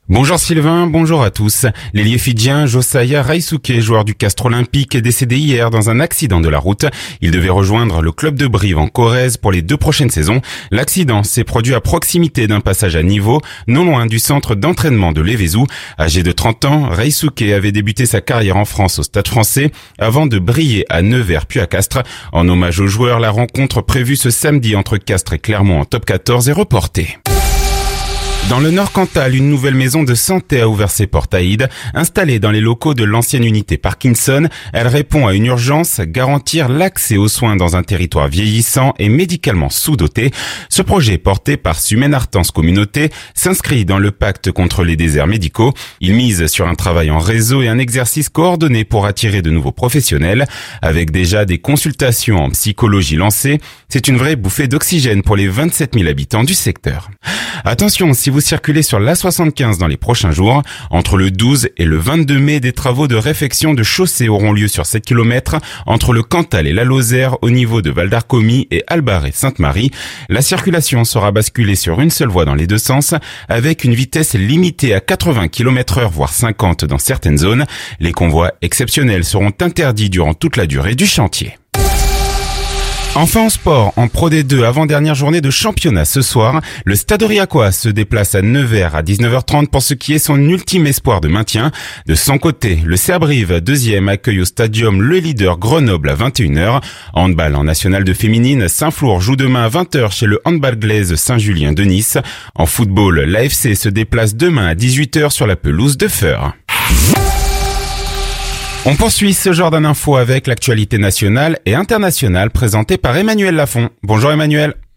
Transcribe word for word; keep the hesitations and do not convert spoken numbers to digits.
Bonjour Sylvain, bonjour à tous. L'ailier fidjien Josiah Raisuke, joueur du Castres Olympique, est décédé hier dans un accident de la route. Il devait rejoindre le club de Brive en Corrèze pour les deux prochaines saisons. L'accident s'est produit à proximité d'un passage à niveau, non loin du centre d'entraînement de Lévézou. Âgé de trente ans, Raisuke avait débuté sa carrière en France au Stade Français avant de briller à Nevers puis à Castres. En hommage aux joueurs, la rencontre prévue ce samedi entre Castres et Clermont en top quatorze est reportée. Dans le Nord-Cantal, une nouvelle maison de santé a ouvert ses portes à Ide. Installée dans les locaux de l'ancienne unité Parkinson, elle répond à une urgence, garantir l'accès aux soins dans un territoire vieillissant et médicalement sous-doté. Ce projet, porté par Sumen Artens Communauté, s'inscrit dans le pacte contre les déserts médicaux. Il mise sur un travail en réseau et un exercice coordonné pour attirer de nouveaux professionnels. Avec déjà des consultations en psychologie lancées, c'est une vraie bouffée d'oxygène pour les vingt-sept mille habitants du secteur. Attention, si vous circulez sur l'A soixante-quinze dans les prochains jours, entre le douze et le vingt-deux mai, des travaux de réfection de chaussée auront lieu sur sept kilomètres entre le Cantal et la Lozère au niveau de Val-d'Arcomy et Albarré-Sainte-Marie. La circulation sera basculée sur une seule voie dans les deux sens avec une vitesse limitée à quatre-vingts kilomètres heure voire cinquante dans certaines zones. Les convois exceptionnels seront interdits durant toute la durée du chantier. Enfin en sport, en Pro D deux, avant-dernière journée de championnat ce soir, le Stade Aurillacois se déplace à Nevers à dix-neuf heures trente pour ce qui est son ultime espoir de maintien. De son côté, le C A Brive, deuxième, accueille au Stadium le leader Grenoble à vingt et une heures. Handball en national de féminine, Saint-Flour joue demain à vingt heures chez le Handball Glaise Saint-Julien de Nice. En football, l'A F C se déplace demain à dix-huit heures sur la pelouse de Feur. On poursuit ce genre d'un info avec l'actualité nationale et internationale présentée par Emmanuel Lafont. Bonjour Emmanuel.